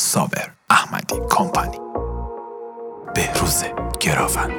صابر احمدی کمپانی. بهروز گراوند.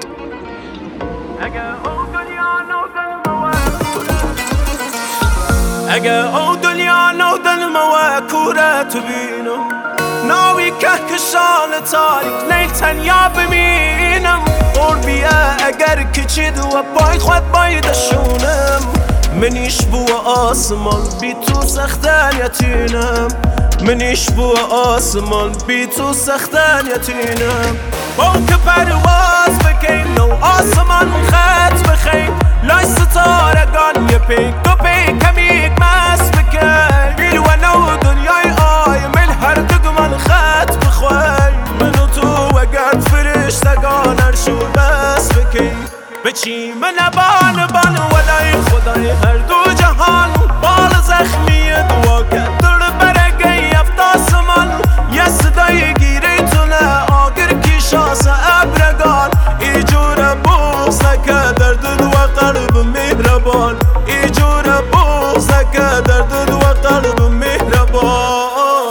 اگه او دنیا نودن موکوره تو بینم، ناوی که کشان تاریک نیل تنیا ببینم. قربیه اگر کچید و باید خود بایدشونم، منیش بو آسمان بی تو سختن یتینم. منیش بو آسمان بی تو سختن یتینم. با که پرواز بکن نو آسمان خط بخین، لای ستارگان یه پیک دو پیک کمیک مست بکن. بیل و نو دنیای آی من هر دگمان خط بخوای. من و تو اگر فرشتگان هرشو بس بکن، بچی من بان ولای خدای هر دو جهان. بال زخمی دعا کرد در برگی افتاسمان، یه صدای گیره تونه آگر کی شاس ابرگان. ای جور بغز نکه درد و قلب مهربان. ای جور بغز نکه درد و قلب مهربان.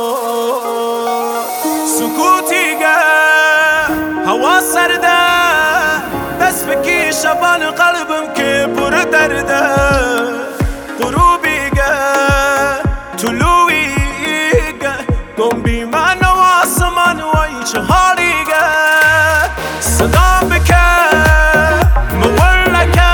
سکوتیگه هوا سرده، دست بکی شبان قلبم که پر درده. غروبیگه طلوعیگه، گم بی من و آسمان وای چه حالیگه. صدا بکه مولکه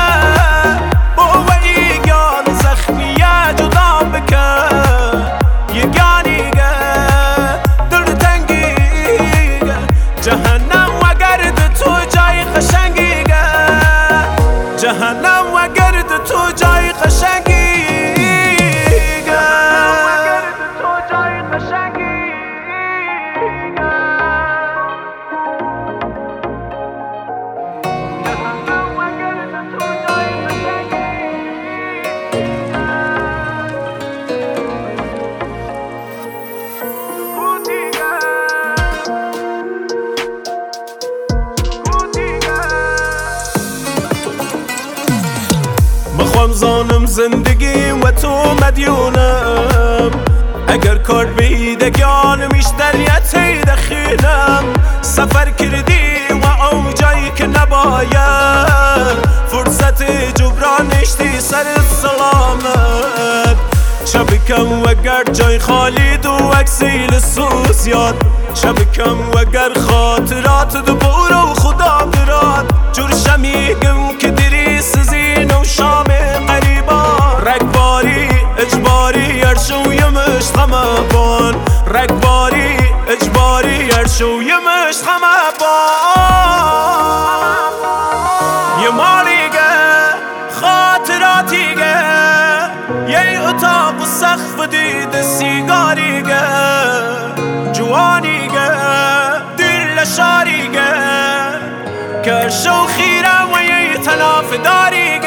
بویگان زخمیه جدا بکه. یگانیگه دل تنگیگه، جهنم و گرد تو جای قشنگیگه. جهنم و گرد تو جای قشنگیگه. زانم زندگی و تو مدیونم، اگر کار بیدگان میشتریت دخیلم. سفر کردی و او جایی که نباید، فرصت جبران نشتی سر سلامت. شبکم وگر جای خالی دو اکسیل سوز یاد، شبکم وگر خاطرات دو برو خدا براد. جور شمیگم که دری سزین و شام قریبان. رگباری اجباری هرشو یمش غمبان. رگباری اجباری هرشو یمش غمبان. یه مالیگه خاطراتیگه، یه اتاق و سقف دید سیگاریگه. جوانیگه دل شاریگه، کرشو خیره و یه تناف داریگه.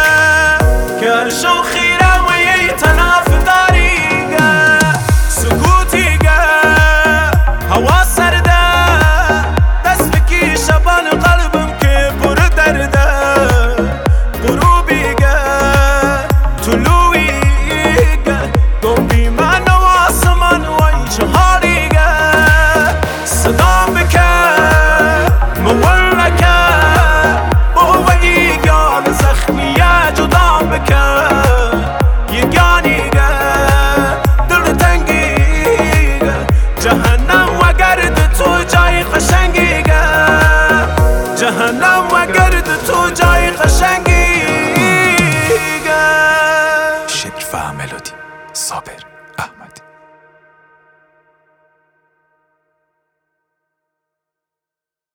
کرشو خیره و یه تناف داریگه. سکوتیگه هوا سرده، دست بکی شبان قلبم که پر درده. غروبیگه طلوعیگه، گم بی من و آسمان وای چه حالیگه. صدا بکه مولکه بویگان زخمیه جدا بکه. یگانیگه دل تنگیگه، جهنم